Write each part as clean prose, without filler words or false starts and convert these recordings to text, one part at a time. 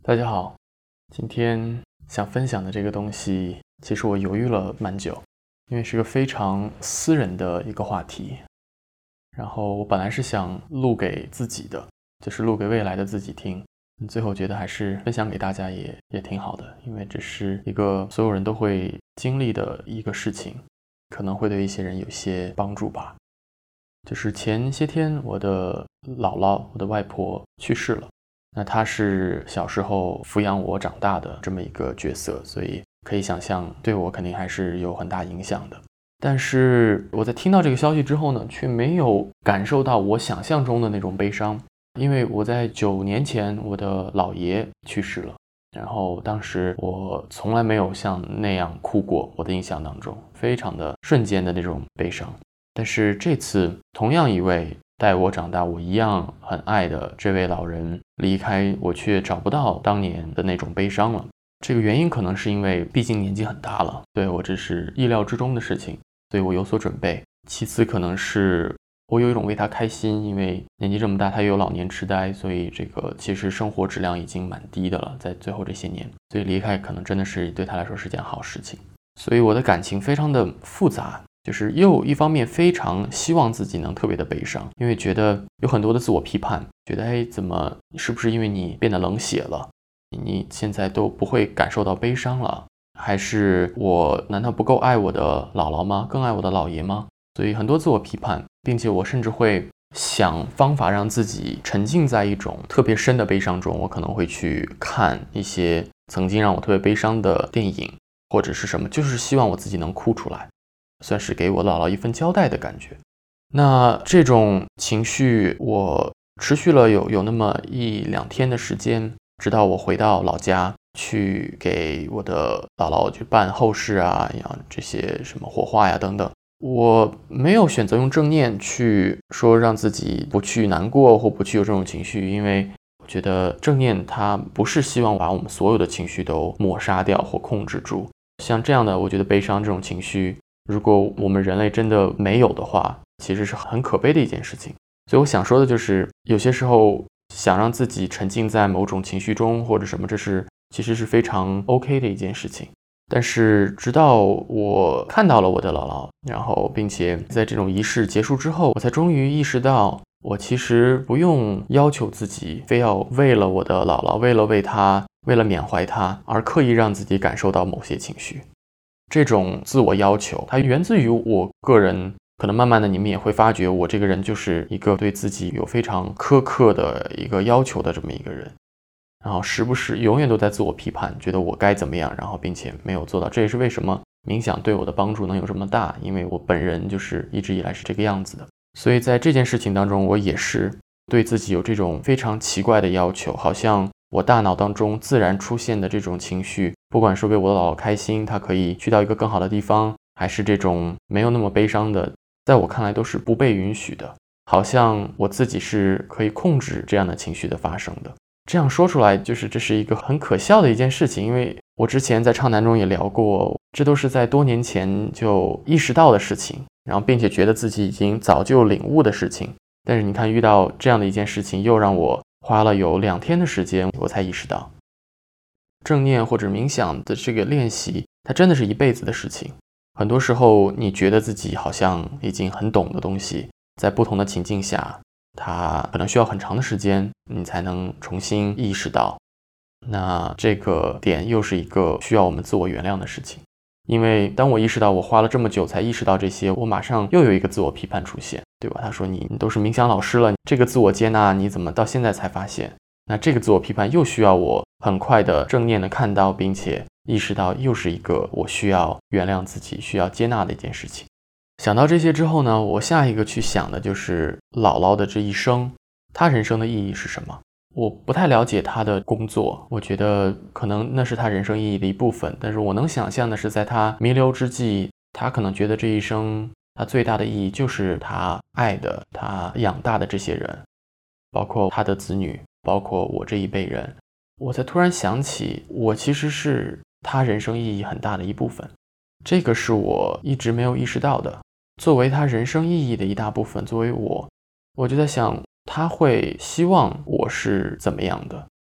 大家好，今天想分享的这个东西，其实我犹豫了蛮久，因为是个非常私人的一个话题。然后我本来是想录给自己的，就是录给未来的自己听，最后觉得还是分享给大家也挺好的，因为这是一个所有人都会经历的一个事情，可能会对一些人有些帮助吧。就是前些天我的姥姥，我的外婆去世了。那她是小时候抚养我长大的这么一个角色，所以可以想象对我肯定还是有很大影响的。但是我在听到这个消息之后呢，却没有感受到我想象中的那种悲伤，因为我在9年前我的姥爷去世了，然后当时我从来没有像那样哭过，我的印象当中非常的瞬间的那种悲伤。但是这次同样一位带我长大我一样很爱的这位老人离开，我却找不到当年的那种悲伤了。这个原因可能是因为毕竟年纪很大了，对，我这是意料之中的事情，所以我有所准备。其次可能是我有一种为他开心，因为年纪这么大他又有老年痴呆，所以这个其实生活质量已经蛮低的了，在最后这些年，所以离开可能真的是对他来说是件好事情。所以我的感情非常的复杂，就是又一方面非常希望自己能特别的悲伤，因为觉得有很多的自我批判，觉得怎么是不是因为你变得冷血了，你现在都不会感受到悲伤了，还是我难道不够爱我的姥姥吗？更爱我的姥爷吗？所以很多自我批判，并且我甚至会想方法让自己沉浸在一种特别深的悲伤中，我可能会去看一些曾经让我特别悲伤的电影或者是什么，就是希望我自己能哭出来，算是给我姥姥一份交代的感觉。那这种情绪我持续了有那么1-2天的时间，直到我回到老家去给我的姥姥去办后事啊，这些什么火化呀等等。我没有选择用正念去说让自己不去难过或不去有这种情绪，因为我觉得正念它不是希望把我们所有的情绪都抹杀掉或控制住。像这样的我觉得悲伤这种情绪，如果我们人类真的没有的话，其实是很可悲的一件事情。所以我想说的就是有些时候想让自己沉浸在某种情绪中或者什么，这是其实是非常 OK 的一件事情。但是直到我看到了我的姥姥，然后并且在这种仪式结束之后，我才终于意识到我其实不用要求自己非要为了我的姥姥，为了缅怀她而刻意让自己感受到某些情绪。这种自我要求它源自于我个人，可能慢慢的你们也会发觉我这个人就是一个对自己有非常苛刻的一个要求的这么一个人，然后时不时永远都在自我批判，觉得我该怎么样，然后并且没有做到。这也是为什么冥想对我的帮助能有这么大，因为我本人就是一直以来是这个样子的。所以在这件事情当中，我也是对自己有这种非常奇怪的要求，好像我大脑当中自然出现的这种情绪，不管是为我的姥姥开心，她可以去到一个更好的地方，还是这种没有那么悲伤的，在我看来都是不被允许的，好像我自己是可以控制这样的情绪的发生的。这样说出来，就是这是一个很可笑的一件事情，因为我之前在畅谈中也聊过，这都是在多年前就意识到的事情，然后并且觉得自己已经早就领悟的事情。但是你看，遇到这样的一件事情，又让我花了有2天的时间，我才意识到，正念或者冥想的这个练习，它真的是一辈子的事情。很多时候，你觉得自己好像已经很懂的东西，在不同的情境下，它可能需要很长的时间，你才能重新意识到。那这个点又是一个需要我们自我原谅的事情。因为当我意识到我花了这么久才意识到这些，我马上又有一个自我批判出现，对吧？他说你都是冥想老师了，这个自我接纳你怎么到现在才发现？那这个自我批判又需要我很快的正念的看到，并且意识到又是一个我需要原谅自己、需要接纳的一件事情。想到这些之后呢，我下一个去想的就是姥姥的这一生，她人生的意义是什么？我不太了解她的工作，我觉得可能那是她人生意义的一部分，但是我能想象的是，在她弥留之际，她可能觉得这一生她最大的意义就是她爱的、她养大的这些人，包括她的子女，包括我这一辈人。我才突然想起，我其实是她人生意义很大的一部分，这个是我一直没有意识到的。作为她人生意义的一大部分，作为我就在想，他会希望我是怎么样的？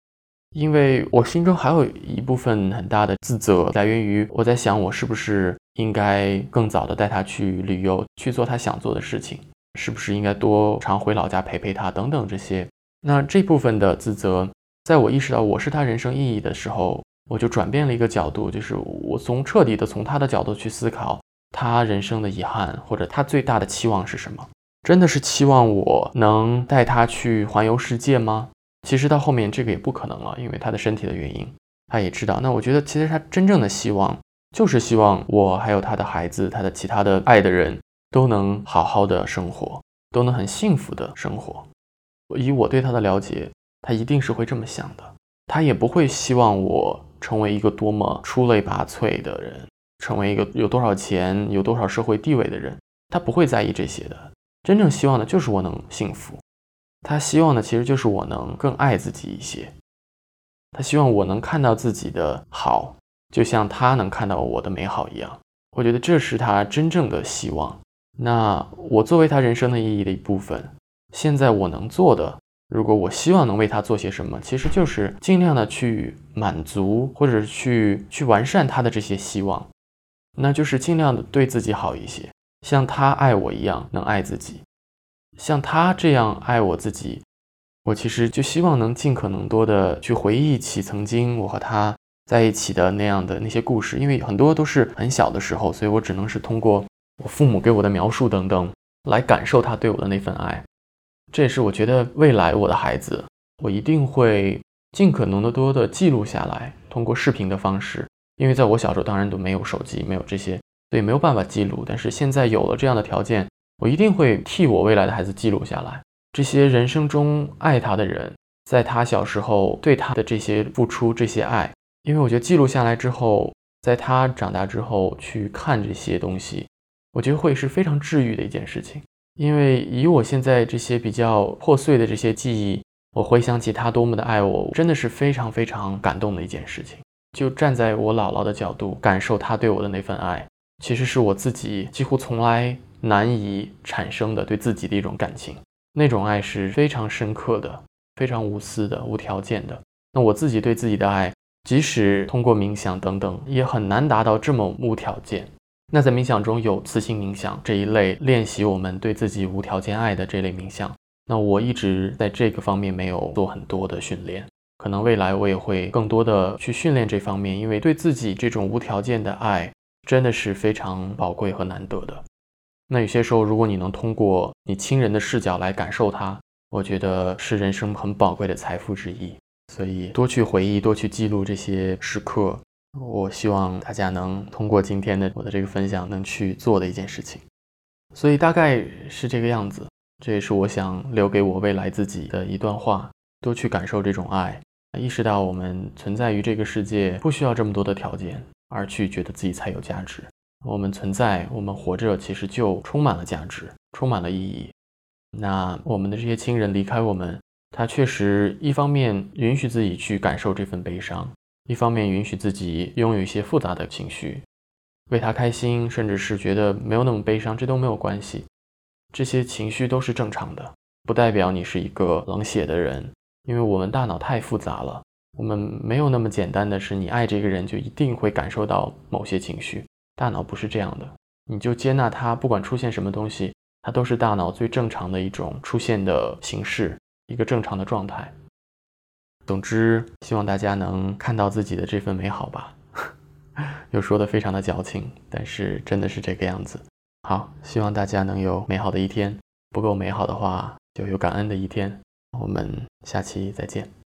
因为我心中还有一部分很大的自责，来源于我在想，我是不是应该更早的带他去旅游，去做他想做的事情，是不是应该多常回老家陪陪他等等这些。那这部分的自责，在我意识到我是他人生意义的时候，我就转变了一个角度，就是我彻底的从他的角度去思考他人生的遗憾，或者他最大的期望是什么。真的是期望我能带他去环游世界吗？其实到后面这个也不可能了，因为他的身体的原因，他也知道。那我觉得其实他真正的希望就是希望我还有他的孩子，他的其他的爱的人都能好好的生活，都能很幸福的生活。以我对他的了解，他一定是会这么想的。他也不会希望我成为一个多么出类拔萃的人，成为一个有多少钱、有多少社会地位的人，他不会在意这些的。真正希望的就是我能幸福。他希望的其实就是我能更爱自己一些。他希望我能看到自己的好，就像他能看到我的美好一样。我觉得这是他真正的希望。那我作为他人生的意义的一部分，现在我能做的，如果我希望能为他做些什么，其实就是尽量的去满足，或者去完善他的这些希望。那就是尽量的对自己好一些，像他爱我一样能爱自己，像他这样爱我自己。我其实就希望能尽可能多的去回忆起曾经我和他在一起的那些故事，因为很多都是很小的时候，所以我只能是通过我父母给我的描述等等来感受他对我的那份爱。这也是我觉得未来我的孩子，我一定会尽可能的多的记录下来，通过视频的方式。因为在我小时候当然都没有手机，没有这些，所以没有办法记录。但是现在有了这样的条件，我一定会替我未来的孩子记录下来。这些人生中爱他的人，在他小时候对他的这些付出，这些爱，因为我觉得记录下来之后，在他长大之后去看这些东西，我觉得会是非常治愈的一件事情。因为以我现在这些比较破碎的这些记忆，我回想起他多么的爱我，真的是非常非常感动的一件事情。就站在我姥姥的角度感受他对我的那份爱，其实是我自己几乎从来难以产生的对自己的一种感情。那种爱是非常深刻的，非常无私的，无条件的。那我自己对自己的爱，即使通过冥想等等，也很难达到这么无条件。那在冥想中有磁性冥想这一类练习我们对自己无条件爱的这类冥想，那我一直在这个方面没有做很多的训练，可能未来我也会更多的去训练这方面，因为对自己这种无条件的爱真的是非常宝贵和难得的。那有些时候如果你能通过你亲人的视角来感受它，我觉得是人生很宝贵的财富之一。所以多去回忆，多去记录这些时刻，我希望大家能通过今天的我的这个分享能去做的一件事情。所以大概是这个样子，这也是我想留给我未来自己的一段话。多去感受这种爱，意识到我们存在于这个世界不需要这么多的条件，而去觉得自己才有价值。我们存在，我们活着其实就充满了价值，充满了意义。那我们的这些亲人离开我们，他确实一方面允许自己去感受这份悲伤，一方面允许自己拥有一些复杂的情绪，为他开心，甚至是觉得没有那么悲伤，这都没有关系。这些情绪都是正常的，不代表你是一个冷血的人，因为我们大脑太复杂了，我们没有那么简单的是你爱这个人就一定会感受到某些情绪，大脑不是这样的。你就接纳它，不管出现什么东西，它都是大脑最正常的一种出现的形式，一个正常的状态。总之，希望大家能看到自己的这份美好吧。又说得非常的矫情，但是真的是这个样子。好，希望大家能有美好的一天，不够美好的话，就有感恩的一天。我们下期再见。